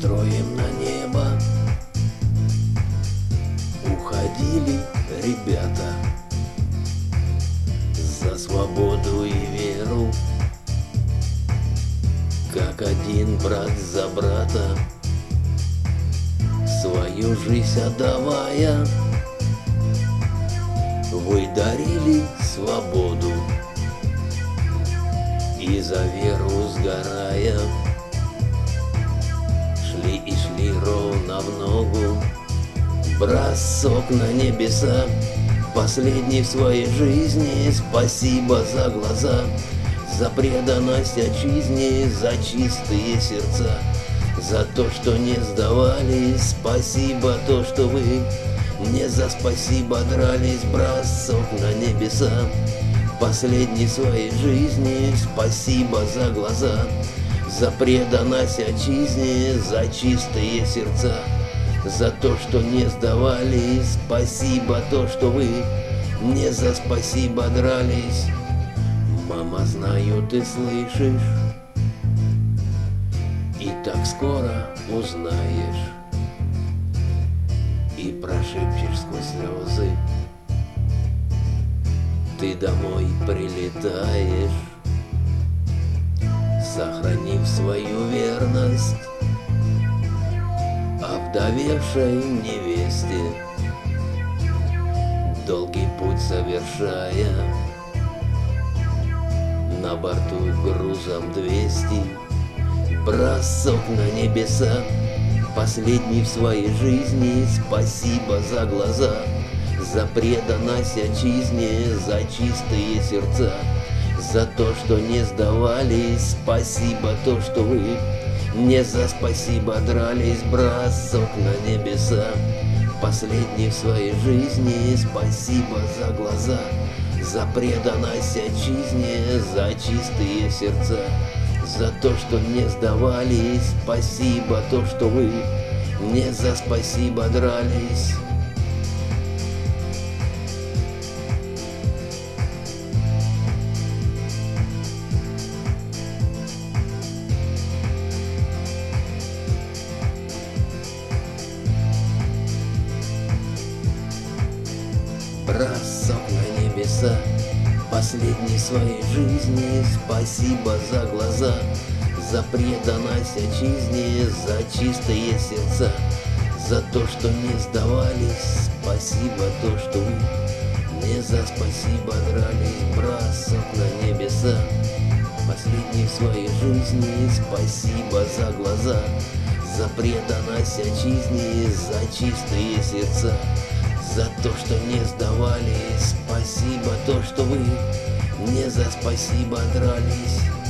строим на небо. Уходили ребята за свободу и веру, как один брат за брата, свою жизнь отдавая. Вы дарили свободу и за веру сгорая, шли и шли ровно в ногу. Бросок на небеса, последний в своей жизни. Спасибо за глаза, за преданность отчизне, за чистые сердца, за то, что не сдавались. Спасибо то, что вы не за спасибо дрались. Бросок на небеса, последний в своей жизни. Спасибо за глаза, за преданность отчизне, за чистые сердца, за то, что не сдавались. Спасибо то, что вы не за спасибо дрались. Мама, знаю, ты слышишь, и так скоро узнаешь, и прошепчешь сквозь слезы. Ты домой прилетаешь, сохранив свою верность овдовевшей невесте, долгий путь совершая, на борту грузом 200. Бросок на небеса, последний в своей жизни. Спасибо за глаза, за преданность отчизне, за чистые сердца, за то, что не сдавались. Спасибо то, что вы не за спасибо дрались. Бросок на небеса, последний в своей жизни. Спасибо за глаза, за преданность отчизне, за чистые сердца, за то, что не сдавались. Спасибо то, что вы не за спасибо дрались. Бросок на небеса, последний в своей жизни. Спасибо за глаза, за преданность отчизне, за чистые сердца, за то, что не сдавались. Спасибо то, что вы не за спасибо дрались. Бросок на небеса, последний в своей жизни. Спасибо за глаза, за преданность отчизне, за чистые сердца, за то, что не сдавались. Спасибо то, что вы не за спасибо дрались.